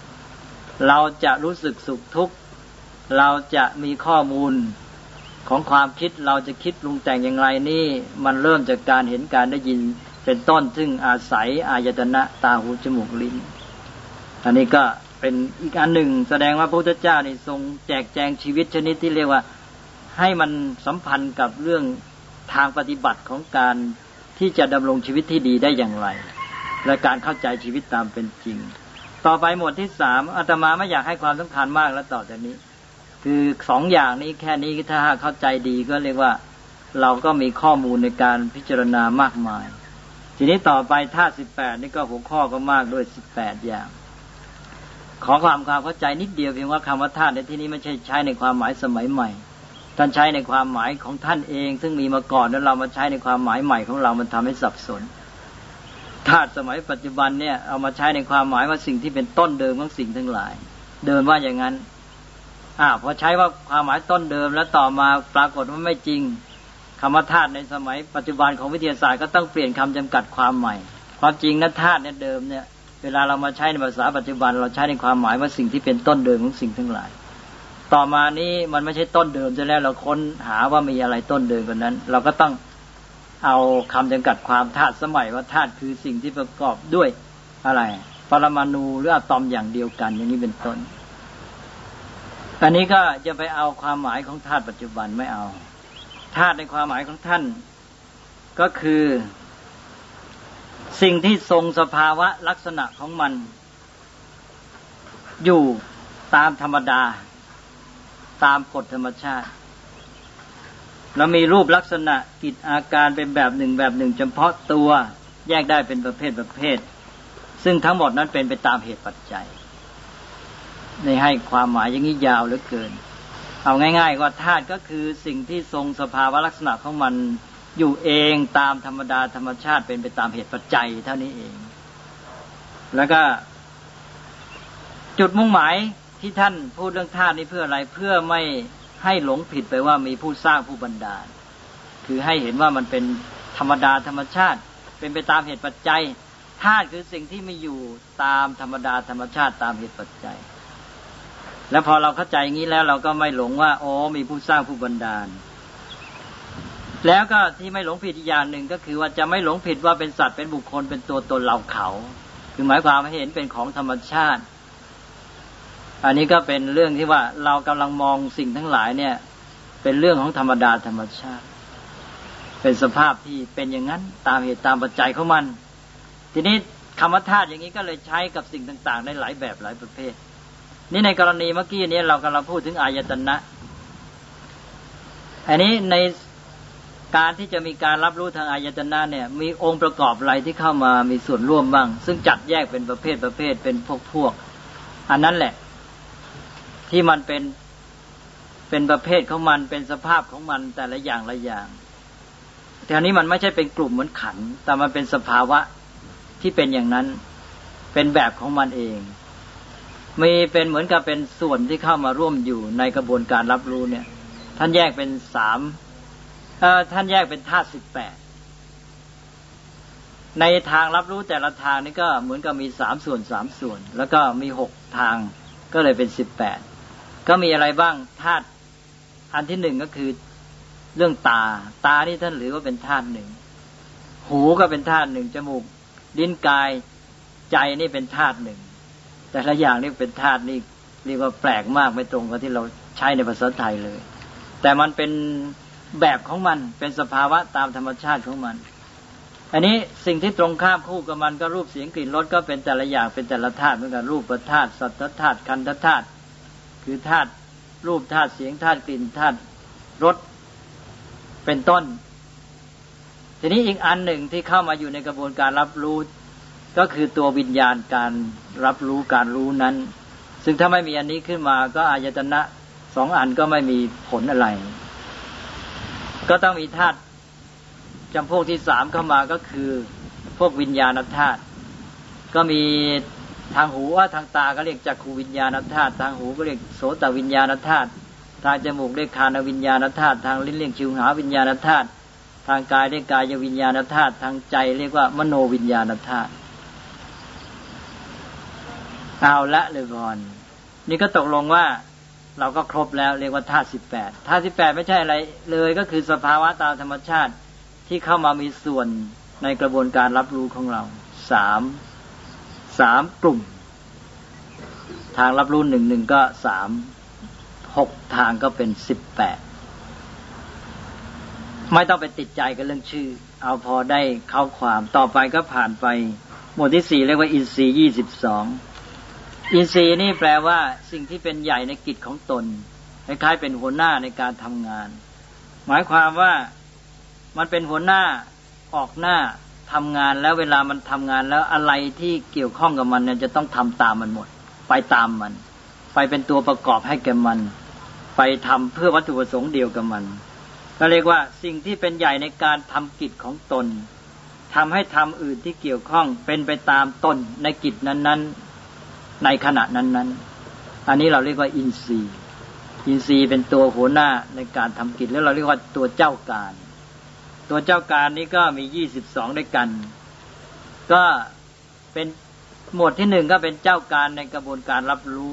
5เราจะรู้สึกสุขทุกข์เราจะมีข้อมูลของความคิดเราจะคิดปรุงแต่งอย่างไรนี่มันเริ่มจากการเห็นการได้ยินเป็นต้นซึ่งอาศัยอายตนะตาหูจมูกลิ้นอันนี้ก็เป็นอีกอันหนึ่งแสดงว่าพระพุทธเจ้านี่ทรงแจกแจงชีวิตชนิดที่เรียกว่าให้มันสัมพันธ์กับเรื่องทางปฏิบัติของการที่จะดำรงชีวิตที่ดีได้อย่างไรและการเข้าใจชีวิตตามเป็นจริงต่อไปหมวดที่3อาตมาไม่อยากให้ความสำคัญมากแล้วต่อจากนี้คือ2อย่างนี้แค่นี้ถ้าเข้าใจดีก็เรียกว่าเราก็มีข้อมูลในการพิจารณามากมายทีนี้ต่อไปธาตุ18นี่ก็หัวข้อก็มากด้วย18อย่างขอความเข้าใจนิดเดียวเพียงว่าคำว่าธาตุในที่นี้ไม่ใช่ใช้ในความหมายสมัยใหม่ท่านใช้ในความหมายของท่านเองซึ่งมีมาก่อนแล้วเรามาใช้ในความหมายใหม่ของเรามันทำให้สับสนธาตุสมัยปัจจุบันเนี่ยเอามาใช้ในความหมายว่าสิ่งที่เป็นต้นเดิมของสิ่งทั้งหลายเดิมว่าอย่างนั้นพอใช้ว่าความหมายต้นเดิมแล้วต่อมาปรากฏว่าไม่จริงคำว่าธาตุในสมัยปัจจุบันของวิทยาศาสตร์ก็ต้องเปลี่ยนคำจำกัดความใหม่ความจริงนะธาตุเนี่ยเดิมเนี่ยเวลาเรามาใช้ในภาษาปัจจุบันเราใช้ในความหมายว่าสิ่งที่เป็นต้นเดิมของสิ่งทั้งหลายต่อมานี้มันไม่ใช่ต้นเดิมจะแล้วเราค้นหาว่ามีอะไรต้นเดิมกว่านั้นเราก็ต้องเอาคำจำกัดความธาตุสมัยว่าธาตุคือสิ่งที่ประกอบด้วยอะไรปรมาณูหรืออะตอมอย่างเดียวกันอย่างนี้เป็นต้นอันนี้ก็จะไปเอาความหมายของธาตุปัจจุบันไม่เอาธาตุในความหมายของท่านก็คือสิ่งที่ทรงสภาวะลักษณะของมันอยู่ตามธรรมดาตามกฎธรรมชาติแล้วมีรูปลักษณะกิจอาการเป็นแบบหนึ่งเฉพาะตัวแยกได้เป็นประเภทซึ่งทั้งหมดนั้นเป็นไปตามเหตุปัจจัยในให้ความหมายอย่างนี้ยาวเหลือเกินเอาง่ายๆว่าธาตุก็คือสิ่งที่ทรงสภาวะลักษณะของมันอยู่เองตามธรรมดาธรรมชาติเป็นไปตามเหตุปัจจัยเท่านี้เองแล้วก็จุดมุ่งหมายที่ท่านพูดเรื่องธาตุนี้เพื่ออะไรเพื่อไม่ให้หลงผิดไปว่ามีผู้สร้างผู้บันดาลคือให้เห็นว่ามันเป็นธรรมดาธรรมชาติเป็นไปตามเหตุปัจจัยธาตุคือสิ่งที่ไม่อยู่ตามธรรมดาธรรมชาติตามเหตุปัจจัยแล้วพอเราเข้าใจอย่างนี้แล้วเราก็ไม่หลงว่าอ๋อมีผู้สร้างผู้บันดาลแล้วก็ที่ไม่หลงผิดอีกอย่างหนึ่งก็คือว่าจะไม่หลงผิดว่าเป็นสัตว์เป็นบุคคลเป็นตัวตนเราเขาคือหมายความให้เห็นเป็นของธรรมชาติอันนี้ก็เป็นเรื่องที่ว่าเรากำลังมองสิ่งทั้งหลายเนี่ยเป็นเรื่องของธรรมดาธรรมชาติเป็นสภาพที่เป็นอย่างนั้นตามเหตุตามปัจจัยของมันทีนี้คำว่าธาตุอย่างนี้ก็เลยใช้กับสิ่งต่างๆได้หลายแบบหลายประเภทนี่ในกรณีเมื่อกี้นี้เรากำลังพูดถึงอายตนะอันนี้ในการที่จะมีการรับรู้ทางอายตนะเนี่ยมีองค์ประกอบอะไรที่เข้ามามีส่วนร่วมบ้างซึ่งจัดแยกเป็นประเภทเป็นพวกอันนั้นแหละที่มันเป็นประเภทของมันเป็นสภาพของมันแต่ละอย่างละอย่างแต่อันนี้มันไม่ใช่เป็นกลุ่มเหมือนขันธ์แต่มันเป็นสภาวะที่เป็นอย่างนั้นเป็นแบบของมันเองมีเป็นเหมือนกับเป็นส่วนที่เข้ามาร่วมอยู่ในกระบวนการรับรู้เนี่ยท่านแยกเป็นท่านแยกเป็นธาตุ18ในทางรับรู้แต่ละทางนี่ก็เหมือนกับมี3 ส่วนแล้วก็มี6ทางก็เลยเป็น18ก็มีอะไรบ้างธาตุอันที่1ก็คือเรื่องตานี่ท่านถือว่าเป็นธาตุ1หูก็เป็นธาตุ1จมูกลิ้นกายใจนี่เป็นธาตุ1แต่ละอย่างนี่เป็นธาตุนี่เรียกว่าแปลกมากไม่ตรงกับที่เราใช้ในภาษาไทยเลยแต่มันเป็นแบบของมันเป็นสภาวะตามธรรมชาติของมันอันนี้สิ่งที่ตรงข้ามคู่กับมันก็รูปเสียงกลิ่นรสก็เป็นแต่ละอย่างเป็นแต่ละธาตุเหมือนกันรูปธาตุสัทธธาตุขันธธาตุคือธาตุรูปธาตุเสียงธาตุกลิ่นธาตุรสเป็นต้นทีนี้อีกอันหนึ่งที่เข้ามาอยู่ในกระบวนการรับรู้ก็คือตัววิญญาณการรับรู้การรู้นั้นซึ่งถ้าไม่มีอันนี้ขึ้นมาก็อายตนะ2อันก็ไม่มีผลอะไรก็ต้องมีธาตุจำพวกที่3เข้ามาก็คือพวกวิญญาณธาตุก็มีทางหูทางตาก็เรียกจักขูวิญญาณธาตุทางหูก็เรียกโสตวิญญาณธาตุทางจมูกเรียกคานวิญญาณธาตุทางลิ้นเรียกชิวหาวิญญาณธาตุทางกายเรียกกายวิญญาณธาตุทางใจเรียกว่ามโนวิญญาณธาตุเอาละเลยก่อนนี่ก็ตกลงว่าเราก็ครบแล้วเรียกว่าธาตุ18ธาตุ18ไม่ใช่อะไรเลยก็คือสภาวะตามธรรมชาติที่เข้ามามีส่วนในกระบวนการรับรู้ของเรา3กลุ่มทางรับรู้1ก็3 6ทางก็เป็น18ไม่ต้องไปติดใจกับเรื่องชื่อเอาพอได้เข้าความต่อไปก็ผ่านไปหมวดที่4เรียกว่าอินทรีย์22อินทรีย์นี่แปลว่าสิ่งที่เป็นใหญ่ในกิจของตนคล้ายๆเป็นหัวหน้าในการทำงานหมายความว่ามันเป็นหัวหน้าออกหน้าทำงานแล้วเวลามันทำงานแล้วอะไรที่เกี่ยวข้องกับมันเนี่ยจะต้องทำตามมันหมดไปตามมันไปเป็นตัวประกอบให้แก่มันไปทำเพื่อวัตถุประสงค์เดียวกับมันก็เรียกว่าสิ่งที่เป็นใหญ่ในการทำกิจของตนทำให้ทำอื่นที่เกี่ยวข้องเป็นไปตามตนในกิจนั้นๆในขณะนั้นๆอันนี้เราเรียกว่าอินทรีย์เป็นตัวหัวหน้าในการทำกิจแล้วเราเรียกว่าตัวเจ้าการตัวเจ้าการนี้ก็มี22ด้วยกันก็เป็นหมวดที่1ก็เป็นเจ้าการในกระบวนการรับรู้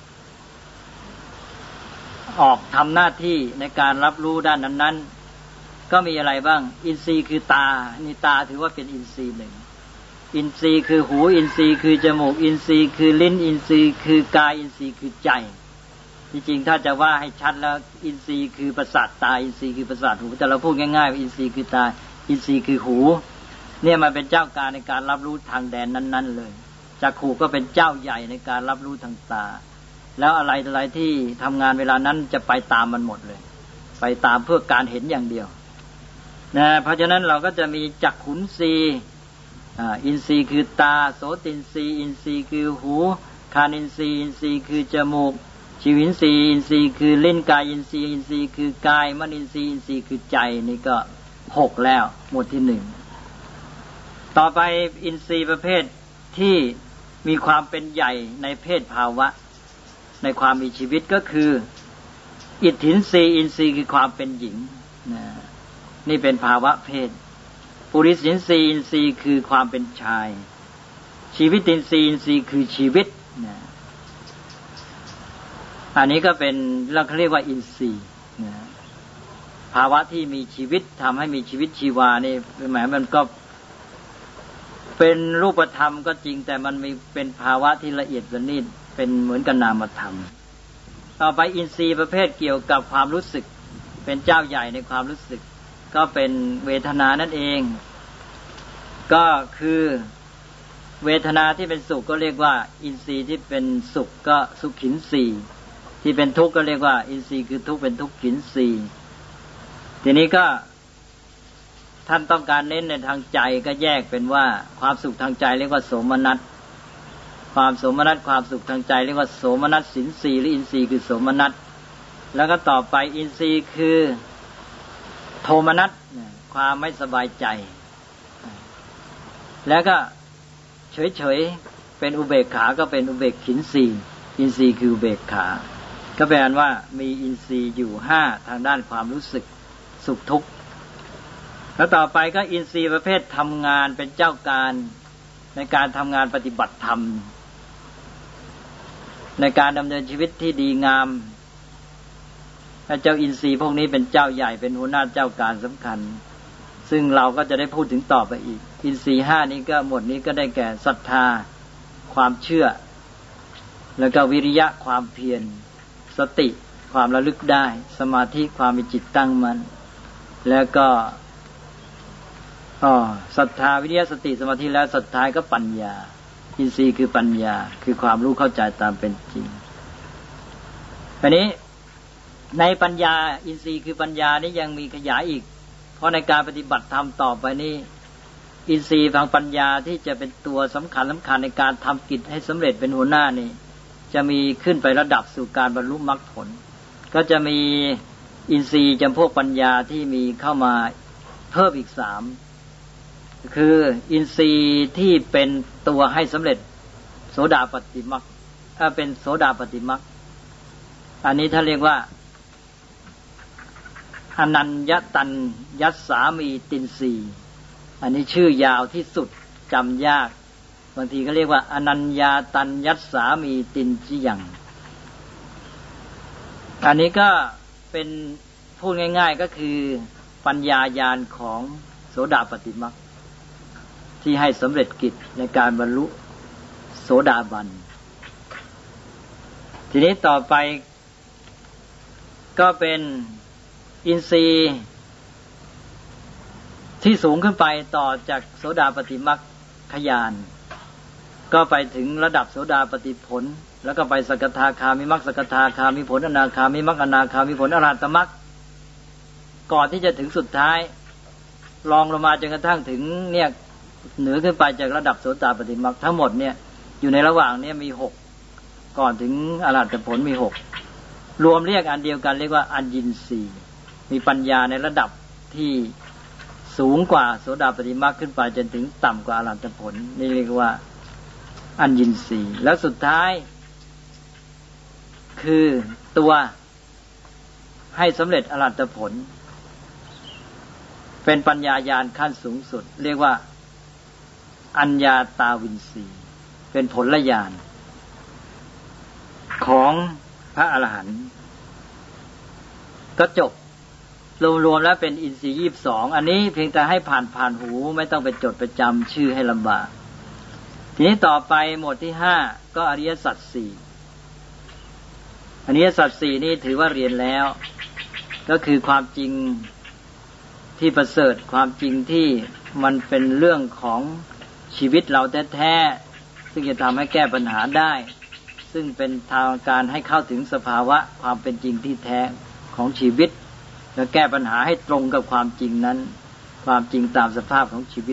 ออกทำหน้าที่ในการรับรู้ด้านนั้นๆก็มีอะไรบ้างอินทรีย์คือตานี่ตาถือว่าเป็นอินทรีย์1อินทรีย์คือหูอินทรีย์คือจมูกอินทรีย์คือลิ้นอินทรีย์คือกายอินทรีย์คือใจจริงๆถ้าจะว่าให้ชัดแล้วอินทรีย์คือประสาทตาอินทรีย์คือประสาทหูแต่เราพูดง่ายๆว่าอินทรีย์คือตาอินทรีย์คือหูเนี่ยมันเป็นเจ้าการในการรับรู้ทางแดนนั้นๆเลยจักขุก็เป็นเจ้าใหญ่ในการรับรู้ทางตาแล้วอะไรที่ทำงานเวลานั้นจะไปตามมันหมดเลยไปตามเพื่อการเห็นอย่างเดียวนะเพราะฉะนั้นเราก็จะมีจักขุนทรีย์อินทรีย์คือตาโสตินทรีย์อินทรีย์คือหูคานินทรีย์อินทรีย์คือจมูกชีวินทรีย์อินทรีย์คือลิ้นกายอินทรีย์อินทรีย์คือกายมนินทรีย์อินทรีย์คือใจนี่ก็6แล้วหมวดที่1ต่อไปอินทรีย์ประเภทที่มีความเป็นใหญ่ในเพศภาวะในความมีชีวิตก็คืออิทธินทรีย์อินทรีย์คือความเป็นหญิงนี่เป็นภาวะเพศปุริสินทรีย์อินทรีย์คือความเป็นชายชีวิตินทรีย์อินทรีย์คือชีวิตอันนี้ก็เป็นเราเรียกว่าอินทรีย์ภาวะที่มีชีวิตทำให้มีชีวิตชีวานี่หมายมันก็เป็นรูปธรรมก็จริงแต่มันมีเป็นภาวะที่ละเอียดประณีตเป็นเหมือนกับนามธรรมต่อไปอินทรีย์ประเภทเกี่ยวกับความรู้สึกเป็นเจ้าใหญ่ในความรู้สึกก็เป็นเวทนานั่นเองก็คือเวทนาที่เป็นสุขก็เรียกว่าอินทรีย์ที่เป็นสุขก็สุขินทรีย์ที่เป็นทุกข์ก็เรียกว่าอินทรีย์คือทุกข์เป็นทุกขินทรีย์ทีนี้ก็ท่านต้องการเน้นในทางใจก็แยกเป็นว่าความสุขทางใจเรียกว่าโสมนัสความโสมนัสความสุขทางใจเรียกว่าโสมนัสสินทรีย์หรืออินทรีย์คือโสมนัสแล้วก็ต่อไปอินทรีย์คือโทมนัสความไม่สบายใจแล้วก็เฉยๆเป็นอุเบกขาก็เป็นอุเบกขินทรีย์อินทรีย์คืออุเบกขาก็แปลว่ามีอินทรีย์อยู่5ทางด้านความรู้สึกสุขทุกข์แล้วต่อไปก็อินทรีย์ประเภททำงานเป็นเจ้าการในการทำงานปฏิบัติธรรมในการดำเนินชีวิตที่ดีงามเจ้าอินทรีย์พวกนี้เป็นเจ้าใหญ่เป็นหัวหน้าเจ้าการสำคัญซึ่งเราก็จะได้พูดถึงต่อไปอีกอินทรีย์5นี้ก็หมดนี้ก็ได้แก่ศรัทธาความเชื่อแล้วก็วิริยะความเพียรสติความระลึกได้สมาธิความมีจิตตั้งมั่นแล้วก็ศรัทธาวิริยะสติสมาธิแล้วสุดท้ายก็ปัญญาอินทรีย์คือปัญญาคือความรู้เข้าใจตามเป็นจริงอันนี้ในปัญญาอินทรีย์คือปัญญานี้ยังมีขยายอีกเพราะในการปฏิบัติธรรมต่อไปนี้อินทรีย์ทางปัญญาที่จะเป็นตัวสำคัญในการทำกิจให้สำเร็จเป็นหัวหน้านี่จะมีขึ้นไประดับสู่การบรรลุมรรคผลก็จะมีอินทรีย์จำพวกปัญญาที่มีเข้ามาเพิ่มอีก3คืออินทรีย์ที่เป็นตัวให้สำเร็จโสดาปัตติมรรคถ้าเป็นโสดาปัตติมรรคอันนี้ถ้าเรียกว่าอนัญญตัญญัสสามีตินทรีย์อันนี้ชื่อยาวที่สุดจำยากบางทีก็เรียกว่าอนัญญาตัญญัสสามีตินจิยังอันนี้ก็เป็นพูดง่ายๆก็คือปัญญาญาณของโสดาปัตติมรรคที่ให้สำเร็จกิจในการบรรลุโสดาบันทีนี้ต่อไปก็เป็นอินทรีย์ที่สูงขึ้นไปต่อจากโสดาปัตติมรรคญาณก็ไปถึงระดับโสดาปัตติผลแล้วก็ไปสกทาคามิมรรคสกทาคามิผลอนาคามิมรรคอนาคามิผลอรหัตตมรรคก่อนที่จะถึงสุดท้ายลองลงมาจนกระทั่งถึงเนี่ยเหนือขึ้นไปจากระดับโสดาปัตติมรรคทั้งหมดเนี่ยอยู่ในระหว่างนี้มี6ก่อนถึงอรหัตผลมี6รวมเรียกอันเดียวกันเรียกว่าอัญญินทรีย์มีปัญญาในระดับที่สูงกว่าโสดาปัตติมรรคขึ้นไปจนถึงต่ำกว่าอรหัตผลนี่เรียกว่าอัญญินทรีย์แล้วสุดท้ายคือตัวให้สำเร็จอรหัตผลเป็นปัญญาญาณขั้นสูงสุดเรียกว่าอัญญาตาวินทรีย์เป็นผลญาณของพระอรหันต์ก็จบรวมๆแล้วเป็นอินทรีย์22อันนี้เพียงแต่ให้ผ่านหูไม่ต้องไปจดไปจำชื่อให้ลำบากทีนี้ต่อไปหมวดที่5ก็อริยสัจ4อริยสัจ4นี่ถือว่าเรียนแล้วก็คือความจริงที่ประเสริฐความจริงที่มันเป็นเรื่องของชีวิตเราแท้ๆซึ่งจะทำให้แก้ปัญหาได้ซึ่งเป็นทางการให้เข้าถึงสภาวะความเป็นจริงที่แท้ของชีวิตและแก้ปัญหาให้ตรงกับความจริงนั้นความจริงตามสภาพของชีวิต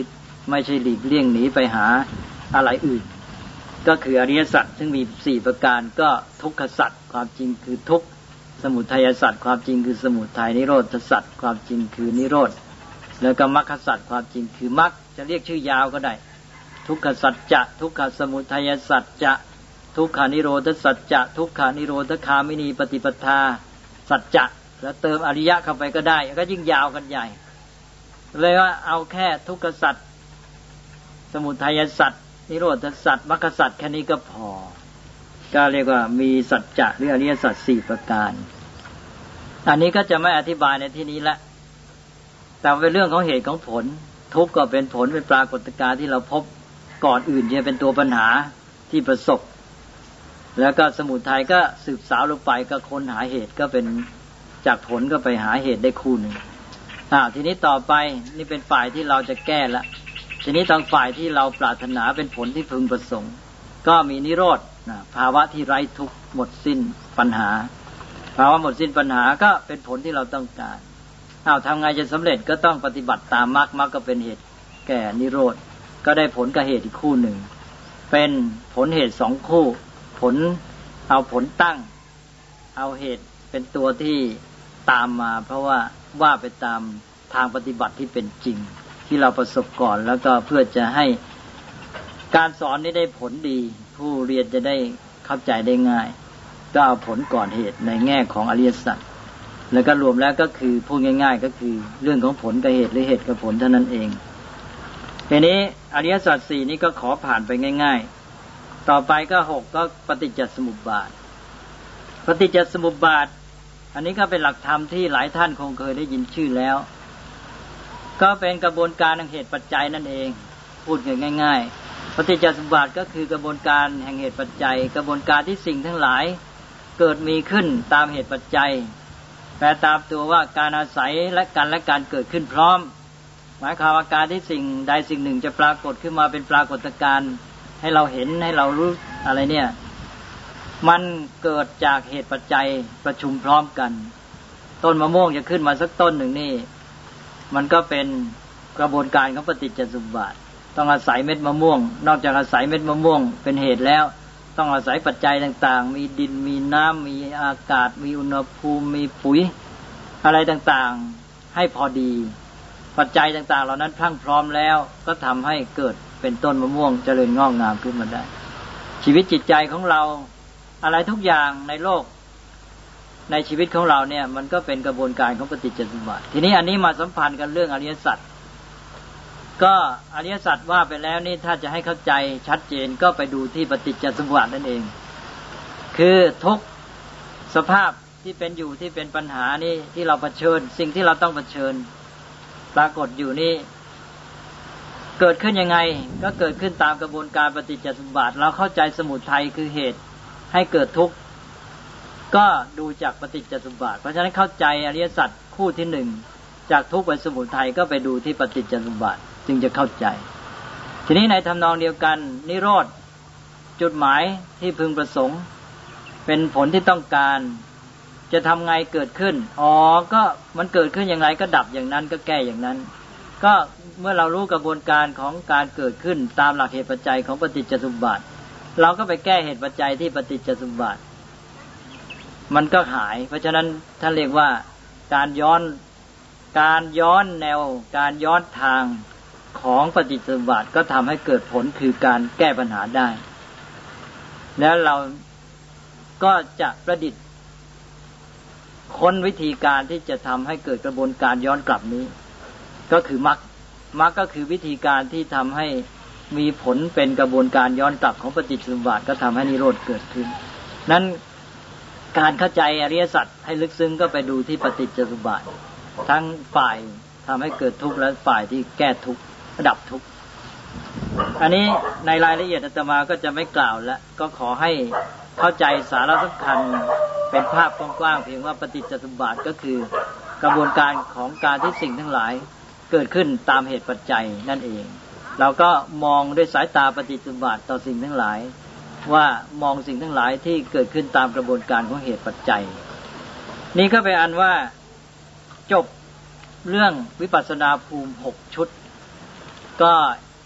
ไม่ใช่หลีกเลี่ยงหนีไปหาอะไรอื่นก็คืออริยสัจซึ่งมี4ประการก็ทุกขสัจความจริงคือทุกข์สมุทัยสัจความจริงคือสมุทัยนิโรธสัจความจริงคือนิโรธแล้วก็มรรคสัจความจริงคือมรรคจะเรียกชื่อยาวก็ได้ทุกขสัจจะทุกขสมุทัยสัจจะทุกขานิโรธสัจจะทุกขานิโรธคามินีปฏิปทาสัจจะแล้วเติมอริยะเข้าไปก็ได้ก็ยิ่งยาวกันใหญ่เลยว่าเอาแค่ทุกขสัจสมุทัยสัจนิโรธสัจมรรคสัจแค่นี้ก็พอก็เรียกว่ามีสัจจะหรืออริยสัจ4ประการอันนี้ก็จะไม่อธิบายในที่นี้ละแต่เป็นเรื่องของเหตุของผลทุกข์ก็เป็นผลเป็นปรากฏการณ์ที่เราพบก่อนอื่นจะเป็นตัวปัญหาที่ประสบแล้วก็สมุทัยก็สืบสาวลงไปก็ค้นหาเหตุก็เป็นจากผลก็ไปหาเหตุได้คู่หนึ่งทีนี้ต่อไปนี่เป็นฝ่ายที่เราจะแก้ละทีนี้ทางฝ่ายที่เราปรารถนาเป็นผลที่พึงประสงค์ก็มีนิโรธภาวะที่ไร้ทุกข์หมดสิ้นปัญหาภาวะหมดสิ้นปัญหาก็เป็นผลที่เราต้องการทำไงจะสำเร็จก็ต้องปฏิบัติตามมรรคมรรคก็เป็นเหตุแก่นิโรธก็ได้ผลกับเหตุอีกคู่หนึ่งเป็นผลเหตุ2คู่ผลเอาผลตั้งเอาเหตุเป็นตัวที่ตามมาเพราะว่าไปตามทางปฏิบัติที่เป็นจริงที่เราประสบก่อนแล้วก็เพื่อจะให้การสอนนี้ได้ผลดีผู้เรียนจะได้เข้าใจได้ง่ายก็เอาผลก่อนเหตุในแง่ของอริยสัจแล้วก็รวมแล้วก็คือพูดง่ายๆก็คือเรื่องของผลกับเหตุหรือเหตุกับผลเท่านั้นเองทีนี้อริยสัจ4นี้ก็ขอผ่านไปง่ายๆต่อไปก็6ก็ปฏิจจสมุปบาทปฏิจจสมุปบาทอันนี้ก็เป็นหลักธรรมที่หลายท่านคงเคยได้ยินชื่อแล้วก็เป็นกระบวนการแห่งเหตุปัจจัยนั่นเองพูดง่ายๆปฏิจจสมุปบาทก็คือกระบวนการแห่งเหตุปัจจัยกระบวนการที่สิ่งทั้งหลายเกิดมีขึ้นตามเหตุปัจจัยแปลตามตัวว่าการอาศัยและการเกิดขึ้นพร้อมหมายความว่าการที่สิ่งใดสิ่งหนึ่งจะปรากฏขึ้นมาเป็นปรากฏการณ์ให้เราเห็นให้เรารู้อะไรเนี่ยมันเกิดจากเหตุปัจจัยประชุมพร้อมกันต้นมะม่วงจะขึ้นมาสักต้นหนึ่งนี่มันก็เป็นกระบวนการของปฏิจจสมุปบาทต้องอาศัยเม็ดมะม่วงนอกจากอาศัยเม็ดมะม่วงเป็นเหตุแล้วต้องอาศัยปัจจัยต่างๆมีดินมีน้ำมีอากาศมีอุณหภูมิมีปุ๋ยอะไรต่างๆให้พอดีปัจจัยต่างๆเหล่านั้นพรั่งพร้อมแล้วก็ทำให้เกิดเป็นต้นมะม่วงเจริญงอกงามขึ้นมาได้ชีวิตจิตใจของเราอะไรทุกอย่างในโลกในชีวิตของเราเนี่ยมันก็เป็นกระบวนการของปฏิจจสมุปบาททีนี้อันนี้มาสัมพันธ์กันเรื่องอริยสัจก็อริยสัจว่าไปแล้วนี่ถ้าจะให้เข้าใจชัดเจนก็ไปดูที่ปฏิจจสมุปบาทนั่นเองคือทุกสภาพที่เป็นอยู่ที่เป็นปัญหานี่ที่เราเผชิญสิ่งที่เราต้องเผชิญปรากฏอยู่นี่เกิดขึ้นยังไงก็เกิดขึ้นตามกระบวนการปฏิจจสมุปบาทเราเข้าใจสมุทัยคือเหตุให้เกิดทุกข์ก็ดูจากปฏิจจสมุปบาทเพราะฉะนั้นเข้าใจอริยสัจคู่ที่1จากทุกข์ไปสมุทัยก็ไปดูที่ปฏิจจสมุปบาทจึงจะเข้าใจทีนี้ในทำนองเดียวกันนิโรธจุดหมายที่พึงประสงค์เป็นผลที่ต้องการจะทำไงเกิดขึ้นก็มันเกิดขึ้นอย่างไรก็ดับอย่างนั้นก็แก้อย่างนั้นก็เมื่อเรารู้กระบวนการของการเกิดขึ้นตามหลักเหตุปัจจัยของปฏิจจสมุปบาทเราก็ไปแก้เหตุปัจจัยที่ปฏิจจสมุปบาทมันก็หายเพราะฉะนั้นท่านเรียกว่าการย้อนแนวการย้อนทางของปฏิจจสมุปบาทก็ทำให้เกิดผลคือการแก้ปัญหาได้แล้วเราก็จะประดิษฐ์ค้นวิธีการที่จะทำให้เกิดกระบวนการย้อนกลับนี้ก็คือมรรคก็คือวิธีการที่ทำให้มีผลเป็นกระบวนการย้อนกลับของปฏิจจสมุปบาทก็ทำให้นิโรธเกิดขึ้นนั้นการเข้าใจอริยสัจให้ลึกซึ้งก็ไปดูที่ปฏิจจสมุปบาททั้งฝ่ายทำให้เกิดทุกข์และฝ่ายที่แก้ทุกข์ดับทุกข์อันนี้ในรายละเอียดอาตมาก็จะไม่กล่าวแล้วก็ขอให้เข้าใจสาระสำคัญเป็นภาพกว้างๆเพียงว่าปฏิจจสมุปบาทก็คือกระบวนการของการที่สิ่งทั้งหลายเกิดขึ้นตามเหตุปัจจัยนั่นเองเราก็มองด้วยสายตาปฏิจจสมุปบาทต่อสิ่งทั้งหลายว่ามองสิ่งทั้งหลายที่เกิดขึ้นตามกระบวนการของเหตุปัจจัยนี่ก็เป็นอันว่าจบเรื่องวิปัสสนาภูมิ6ชุดก็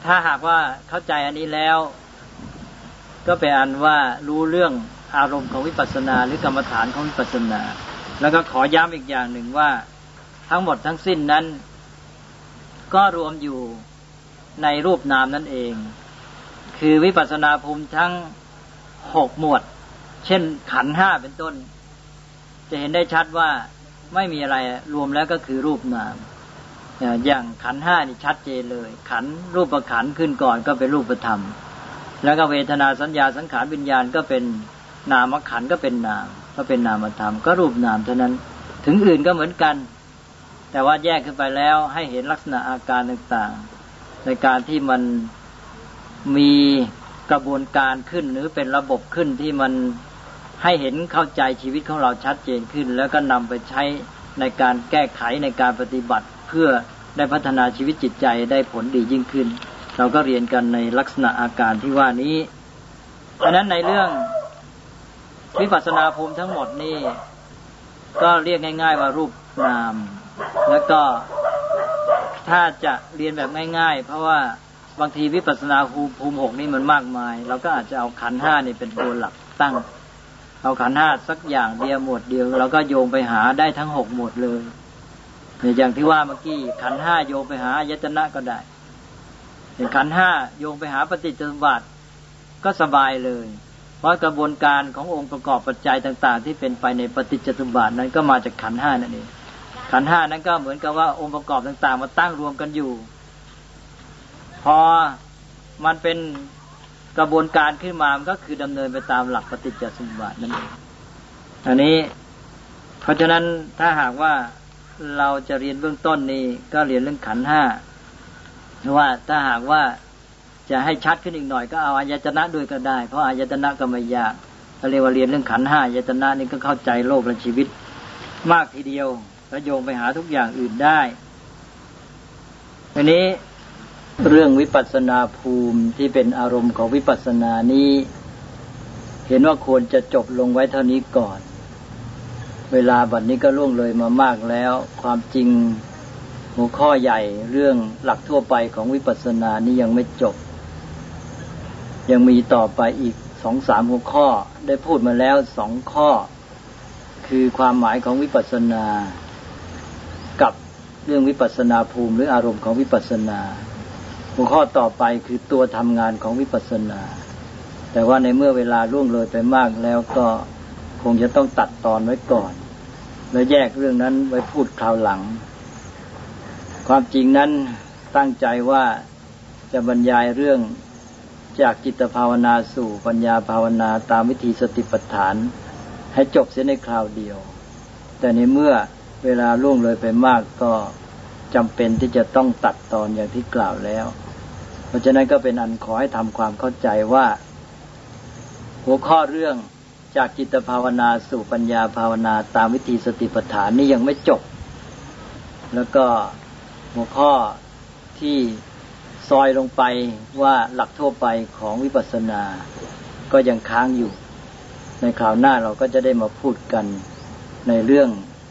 ถ้าหากว่าเข้าใจอันนี้แล้วก็เป็นอันว่ารู้เรื่องอารมณ์ของวิปัสสนาหรือกรรมฐานของวิปัสสนาแล้วก็ขอย้ำอีกอย่างหนึ่งว่าทั้งหมดทั้งสิ้นนั้นก็รวมอยู่ในรูปนามนั่นเองคือวิปัสสนาภูมิทั้ง6หมวดเช่นขันธ์5เป็นต้นจะเห็นได้ชัดว่าไม่มีอะไรรวมแล้วก็คือรูปนามอย่างขันธ์5นี่ชัดเจนเลยขันธ์รูปขันธ์ขึ้นก่อนก็เป็นรูปธรรมแล้วก็เวทนาสัญญาสังขารวิญญาณก็เป็นนามขันธ์ก็เป็นนามก็เป็นนามธรรมก็รูปนามเท่านั้นถึงอื่นก็เหมือนกันแต่ว่าแยกขึ้นไปแล้วให้เห็นลักษณะอาการต่างๆในการที่มันมีกระบวนการขึ้นหรือเป็นระบบขึ้นที่มันให้เห็นเข้าใจชีวิตของเราชัดเจนขึ้นแล้วก็นำไปใช้ในการแก้ไขในการปฏิบัติเพื่อได้พัฒนาชีวิตจิตใจได้ผลดียิ่งขึ้นเราก็เรียนกันในลักษณะอาการที่ว่านี้ฉะนั้นในเรื่องวิปัสสนาภูมิทั้งหมดนี่ก็เรียกง่ายๆว่ารูปนามแล้วก็ถ้าจะเรียนแบบง่ายๆเพราะว่าบางทีวิปัสสนาภูมิ6นี่มันมากมายเราก็อาจจะเอาขันธ์5นี่เป็นตัวหลักตั้งเอาขันธ์5สักอย่างเดียวหมวดเดียวเราก็โยงไปหาได้ทั้ง6หมวดเลยอย่างที่ว่าเมื่อกี้ขันธ์5โยงไปหาอายตนะก็ได้อย่างขันธ์5โยงไปหาปฏิจจสมุปบาทก็สบายเลยเพราะกระบวนการขององค์ประกอบปัจจัยต่างๆที่เป็นไปในปฏิจจสมุปบาทนั้นก็มาจากขันธ์5นั่นเองขันธ์5นั้นก็เหมือนกับว่าองค์ประกอบต่างๆมาตั้งรวมกันอยู่พอมันเป็นกระบวนการขึ้นมามันก็คือดำเนินไปตามหลักปฏิจจสมุปบาทนั่นเองอันนี้เพราะฉะนั้นถ้าหากว่าเราจะเรียนเบื้องต้นนี้ก็เรียนเรื่องขันธ์5เพราะว่าถ้าหากว่าจะให้ชัดขึ้นอีกหน่อยก็เอาอายตนะด้วยก็ได้เพราะอายตนะก็ไม่ยากเราเรียกว่าเรียนเรื่องขันธ์5อายตนะนี่ก็เข้าใจโลกและชีวิตมากทีเดียวแล้วโยงไปหาทุกอย่างอื่นได้อันนี้เรื่องวิปัสสนาภูมิที่เป็นอารมณ์ของวิปัสสนานี้เห็นว่าควรจะจบลงไว้เท่านี้ก่อนเวลาบัดนี้ก็ล่วงเลยมามากแล้วความจริงหัวข้อใหญ่เรื่องหลักทั่วไปของวิปัสสนานี้ยังไม่จบยังมีต่อไปอีก 2-3 หัวข้อได้พูดมาแล้ว2ข้อคือความหมายของวิปัสสนากับเรื่องวิปัสสนาภูมิหรืออารมณ์ของวิปัสสนาหัวข้อต่อไปคือตัวทำงานของวิปัสสนาแต่ว่าในเมื่อเวลาล่วงเลยไปมากแล้วก็คงจะต้องตัดตอนไว้ก่อนแล้วแยกเรื่องนั้นไว้พูดคราวหลังความจริงนั้นตั้งใจว่าจะบรรยายเรื่องจากจิตภาวนาสู่ปัญญาภาวนาตามวิธีสติปัฏฐานให้จบเสียในคราวเดียวแต่ในเมื่อเวลาล่วงเลยไปมากก็จำเป็นที่จะต้องตัดตอนอย่างที่กล่าวแล้วเพราะฉะนั้นก็เป็นอันขอให้ทำความเข้าใจว่าหัวข้อเรื่องจากจิตภาวนาสู่ปัญญาภาวนาตามวิธีสติปัฏฐานนี่ยังไม่จบแล้วก็หัวข้อที่ซอยลงไปว่าหลักทั่วไปของวิปัสสนาก็ยังค้างอยู่ในคราวหน้าเราก็จะได้มาพูดกันในเรื่อง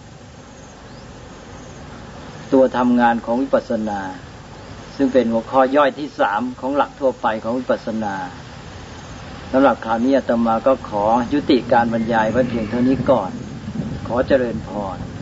ตัวทำงานของวิปัสสนาซึ่งเป็นหัวข้อย่อยที่3ของหลักทั่วไปของวิปัสสนาสำหรับคราวนี้อาตมาก็ขอยุติการบรรยายไว้เพียงเท่านี้ก่อนขอเจริญพร